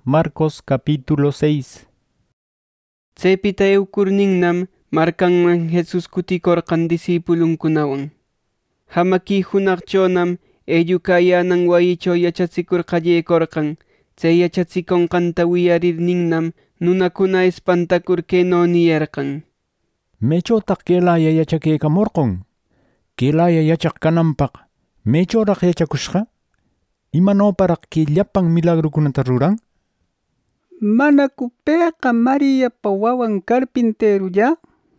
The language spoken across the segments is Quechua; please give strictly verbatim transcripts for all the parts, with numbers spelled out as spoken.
Marcos capítulo seis. Tsepita eukurninnam markanman Jesus kutikorqan disipulunkunawan. Hamaki hunaqchonam ellukayanan wayicho yachatsikurqallaykorqan. Tse yachatsikonqanta wiyarirninnam nunakuna espantakur keno niyarqan. Mechotaq kelaya yachakaykamurqun. Kelaya yachaqkananpaq mechoraq yachakushqa? Imanoparaq killapan milagrukunata ruran? Manaku payqa Mariapa wawan carpinterulla?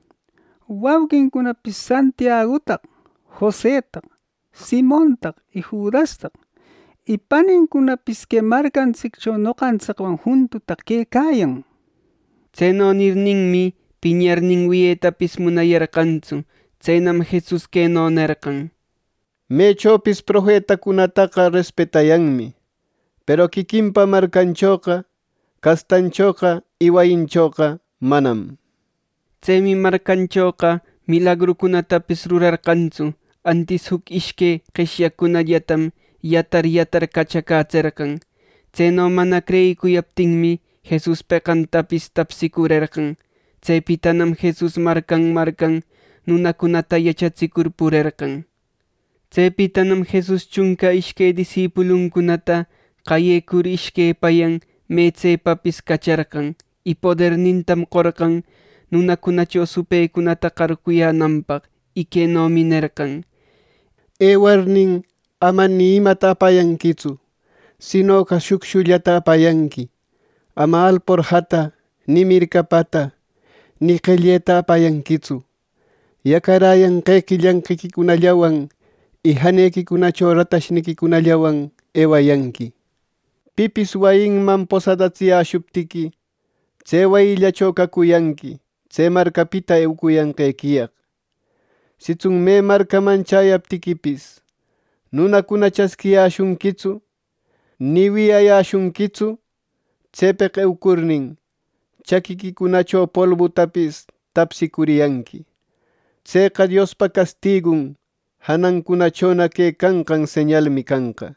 Wawqinkunapis Santiagotaq, Josetaq, Simontaq y Judastaq. Y paninkunapis que markanchikchaw noqanchikwan juntutaq kaykayan. Tseno nirninmi piñarnin wiyetapis munayarqantsu. Tsenam Jesus keno nerqan. Mechopis profetakunataqa respetayanmi. Pero kikinpa markanchoqa, kastanchoqa y wayinchoqa manam. Tsemi markanchoqa milagrukunatapis rurarqantsu. Antis huk ishke qishyakunallatam yatar yatar kachakacherqan. Tseno mana creykuyaptinmi Jesus peqantapis tapsikurerqan. Tsepitanam Jesus markan markan nunakunata yachatsikur purerqan. Tsepitanam Jesus chunka ishke disipulunkunata qayekur ishke payan metsepapis kacharqan. Y podernintam qorqan nunakunachaw supaykunata qarkuyananpaq. Y kenomi nerqan. Ewarnin ama ni imata apayankitsu, sino ka shukshullata apayanki. Ama alporjata, ni mirkapata, ni qelleta apayankitsu. Yakarayan qeqillanqikicunallawan y haneykikunachaw ratashniykikunallawan ewayanki. Pipis wayinman posadatsiyashuptiki, tse wayillachaw kakuyanki, tse markapita eukuyanqaykiyaq. Sitsun me markaman chayaptikipis, nunakuna chaskiyashunkitsu, ni wiyayashunkitsu, tsepeq eukurnin, chakikikunachaw polvutapis tapsikuriyanki. Tseqa Diospa castigun, hanankunachona kaykanqan señalmi kanqa.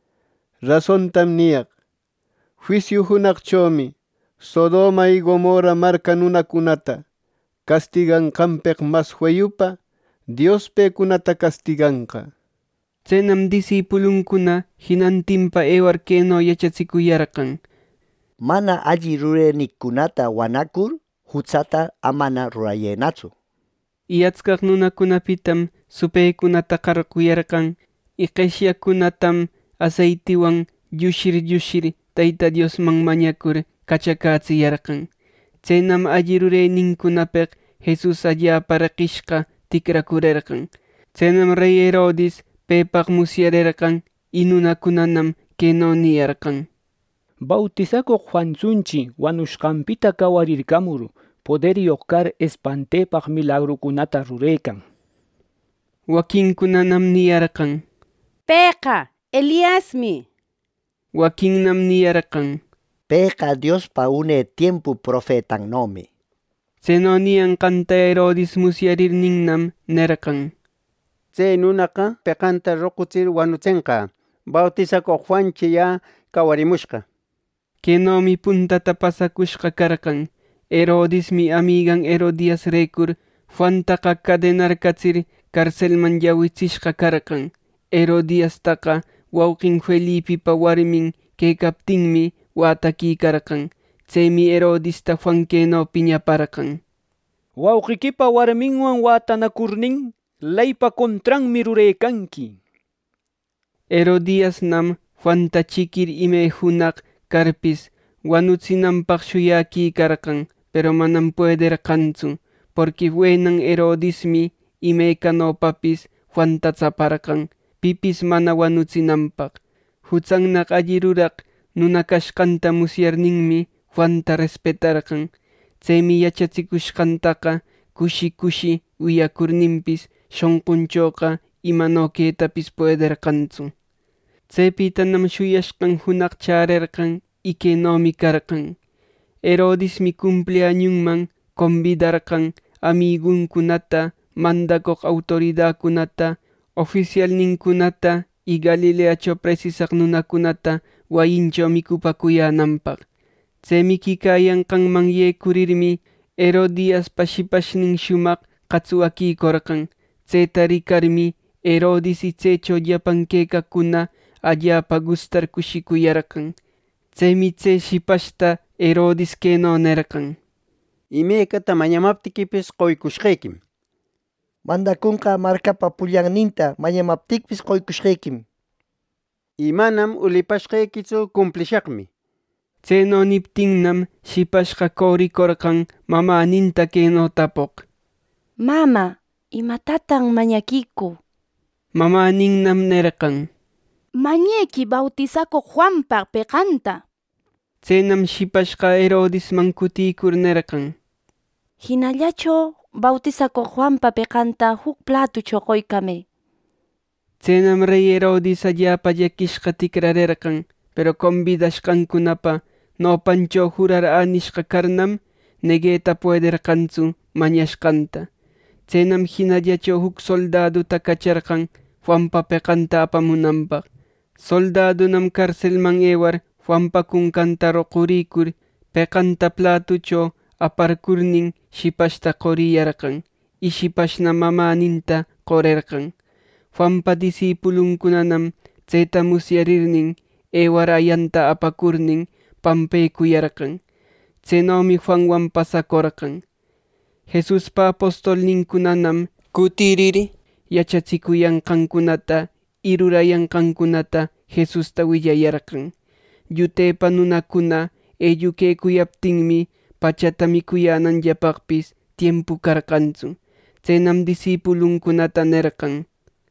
Razontam niyaq, juicio hunaqchawmi, Sodoma y Gomorra marka nunakunata, castiganqanpeq mas hueyupa, Dios pekunata castiganqa. Tsenam disipulunkuna hinantinpa ewar keno yachachikuyarqan. Mana alli rurenikunata wanakur, hutsata amana rurayanatsu. Y atskaq nunakunapitam supaykunata qarquyarqan. Y qeshyakunatam aceitiwan llushir llushir Tayta Diosman mañakur kachakatsiyarqan. Tsenam alli rurayninkunapeq Jesus allapa raqishqa tikrakurerqan. Tsenam rey Herodes pepaq musyarerqan y nunakunanam keno niyarqan. Bautizakuq Juansunchi wanushqanpita kawarirkamur poderyoq kar espantepaq milagrukunata ruraykan. Wakinkunanam niyarqan. Payqa Eliasmi. Wakinnam niyarqan. Payqa Diospa une tiempo profetannomi. Tseno niyanqanta Herodes musyarirninnam nerqan. Tse nunaqa peqanta ruquchir wanutsenqa. Bautizakuq Juanchi ya kawarimushqa. Kenomi puntata pasakushqa karqan. Herodes mi amigan Herodias rekur Juantaqa cadenarkachir karcelman llawichishqa karqan. Herodiastaqa wawqin Felipipa warmin kaykaptinmi watakikarqan. Tsemi Herodesta Juan keno piñaparqan. Wawqikipa warminwan watanakurnin laypa contranmi ruraykanki. Herodiasnam Juanta chikir ime hunaq karpis wanuchinanpaq shuyakikarqan, pero manam puederqantsu, porque buenan Herodesmi imaykanopapis Juanta tsaparqan, pipis mana wanuchinanpaq. Hutsannaq alli ruraq nuna kashqanta musyarninmi Juanta respetarqan. Tsemi yachachikushqantaqa kushi kushi wiyakurninpis shonqunchawqa imano kaytapis puederqantsu. Tsepitanam shuyashqan hunaq charerqan y kenomi karqan. Herodesmi cumpleañunman convidarqan amigunkunata, mandakoq autoridadkunata, oficialninkunata y Galileachaw precisaq nunakunata wayinchaw mikupakuyananpaq. Tsemi kikayanqanman yekurirmi Herodias pashipashnin shumaq qatsuwakikorqan. Tseta rikarmi Herodis tsecho llapan kekakuna allapa gustar kushikuyarqan. Tsemi tse shipashta Herodis keno nerqan: Imaykata mañamaptikipis qoykushqaykim. Mandakunqa markapa pullanninta mañamaptikpis qoykushqaykim. Imanam ulipashqaykitsu cumplishaqmi. Tseno niptinnam shipashqa korikorqan mamaninta keno tapuq: Mama, imatatan mañakiku? Mamaninnam nerqan: Mañeki bautizakuq Juanpa peqanta. Tsenam shipashqa Herodisman kutikur nerqan: Hinallacho bautizakuq Juanpa peqanta huk platucho qoykame. Tsenam rey Herodis allapa llakishqa tikrarerqan, pero convidashqankunapa nopancho jurar anishqa karnam negueta puederqantsu mañashqanta. Tsenam hinallacho huk soldaduta kacharqan Juanpa peqanta apamunanpaq. Soldadunam karcelman ewar Juanpa kunkanta roqurikur peqanta platucho aparkurnin shipashta qoriyarqan y shipashna mamaninta qorerqan. Juanpa disipulunkunanam tseta musyarirnin ewar ayanta apakurnin pampekuyarqan. Tsenomi Juanwan pasakorqan. Jesuspa apostolninkunanam kutiriri yachachikuyanqankunata y rurayanqankunata Jesusta willayarqan. Yutepa nunakuna eyyukekuyaptinmi pachata mikuyananllapaqpis tiempu karqantsu. Tsenam disipulunkunata nerqan: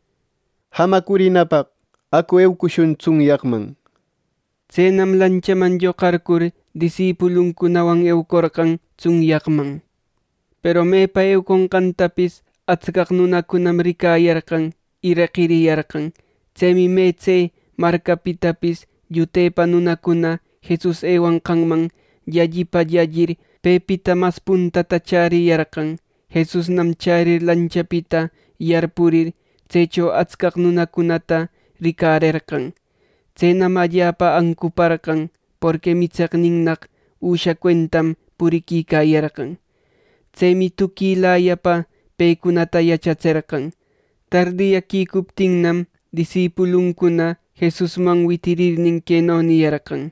Hamakurinapaq aku ewkushun tsunyaqman. Tsenam lanchaman lloqarkur disipulunkunawan ewkorqan tsunyaqman. Pero mepa ewkonqantapis atzkaq nunakunam rikayarqan y reqiriyarqan. Tsemi me tse markapitapis yutepa nunakuna Jesus ewanqanman llallipa llallir pepita mas puntata chariyarqan. Jesusnam charir lanchapita yarpurir tsecho atzkaq nunakunata rikarerqan. Tsenam allapa ankuparqan porque mitseqninnaq usha cuentam purikikayarqan. Tsemi tukilayapa paykunata yachacherqan. Tardiyakikuptinnam disipulunkuna Jesusman witirirnin keno niyarqan: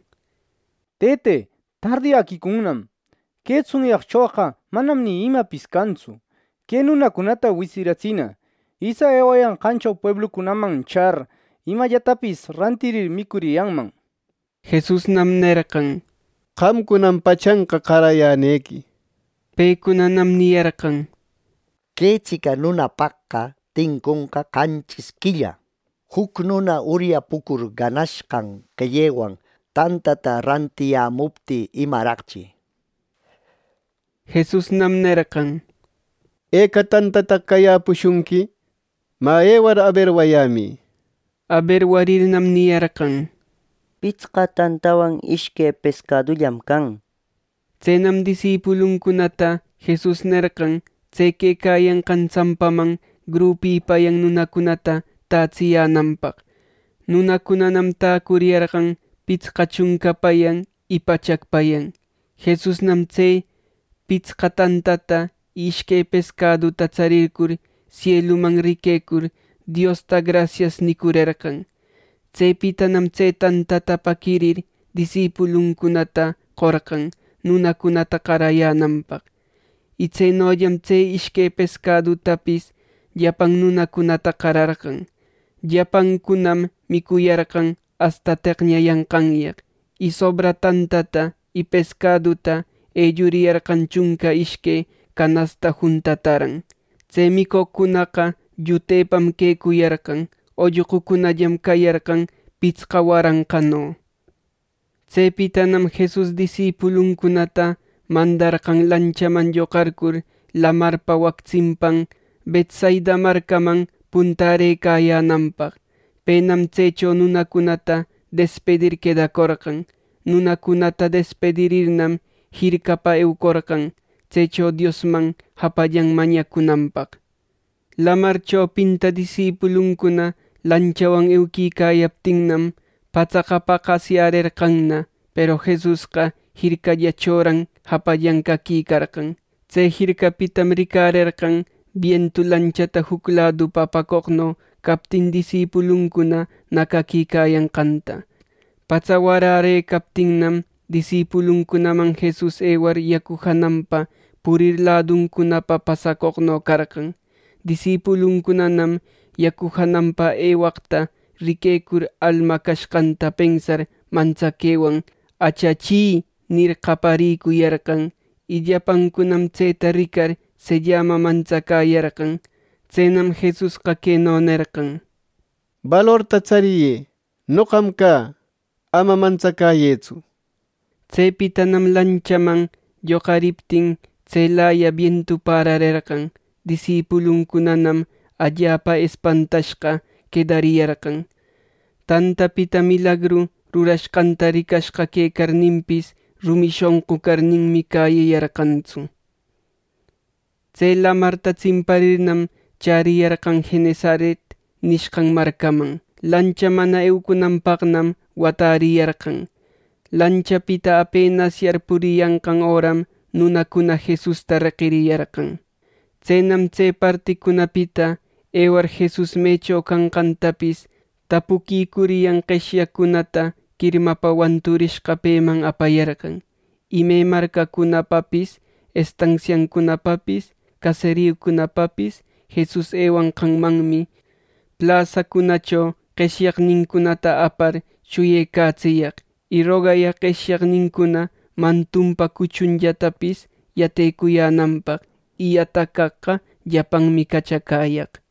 Tete, tardiyakikunam. Kay tsunyaqchawqa manam ni imapis kanchu. Kay nunakunata wisirachina. Isa ewayanqanchaw pueblukunaman char imallatapis rantirir mikuriyanman. Jesusnam nerqan: Qamkunam pachanqa qarayäneki. Paykunanam niyarqan: Kay chika nunapaqqa tinkunqa qanchis killa. Huk nuna uryapukur ganashqan qellewan tantata rantiyamupti imaraqchi. Jesusnam nerqan: Eka tantata qayapushunki, ma ewar aberwayami. Aberwarirnam niyarqan: Pichqa tantawan ishke pescadullam kan. Tsenam disipulunkunata Jesus nerqan tse kekayanqan sampaman grupipayan nunakunata tatsiyananpaq. Nunakunanam takuriyarqan pichqa chunkapayan y pachakpayan. Jesusnam tse pichqa tantata ishke pescaduta charirkur cieluman rikekur Diosta gracias nikurerqan. Tsepitanam tse tantata pakirir disipulunkunata qorqan nunakunata qarayananpaq. Y tsenoyam tse ishke pescadutapis llapan nunakunata qararqan. Llapankunam mikuyarqan hasta teqñayanqanyaq. Y sobra tantata y pescaduta eyyuriyarqan chunka ishke canasta juntataran. Tse mikuqkunaqa yutepam kekuyarqan. Ollqukunallam kayarqan pichqa waranqano. Tsepitanam Jesus disipulunkunata mandarqan lanchaman lloqarkur lamarpa waqtsinpan Betsaida markaman puntarekayananpaq. Penam tsecho nunakunata despedir quedakorqan. Nunakunata despedirirnam hirkapa ewkorqan. Tsecho Diosman hapallan mañakunanpaq. Lamarcho pinta disipulunkuna lanchawan ewkikayaptinnam patsaqapa qasyarerqanna, pero Jesusqa hirkallachoran hapallan kakikarqan. Chay hirkapitam rikarirqan vientu lanchata huk ladu papakoqno kaptin disipulunkuna nakakikayanqanta. Pachawarare kaptinnam disipulunkunaman Jesus ewar yaku hananpa purir ladunkunapa pasakoqno karqan. Disipulunkunanam yaku hananpa ewaqta rikekur alma kashqanta pensar manchakewan achachi nir qaparikuyarqan. Illapankunam chayta rikar se llama manchakayarqan. Chaynam Jesusqa keno nirqan: Valorta chariye, noqam ka, ama manchakayetsu. Chaypitanam lanchaman lloqariptin chaylaya vientu pararirqan. Disipulunkunanam allapa espantashqa quedariyarqan. Tantapita milagru rurashqanta rikashqa kaykarninpis rumi shonqu karninmi kayayarqantsu. Chay lamarta chimparirnam chariyarqan Genesaret nishqan markaman. Lancha mana eukunanpaqnam watariyarqan. Lanchapita apenas yarpuriyanqan horam nunakuna Jesusta reqiriyarqan. Chaynam chay partikunapita ewar Jesus mecho kanqantapis tapukikuriyan qeshyakunata kirmapa wanturishqapeman apayarqan. Imay markakunapapis, estanciankunapapis, caseriokunapapis Jesus ewanqanmanmi plazakunacho qeshyaqninkunata apar shuyaykaachiyaq. Y rogaya qeshyaqninkuna mantumpa kuchunllatapis yataykuyananpaq. Y yatakaqqa llapanmi kachakayaq.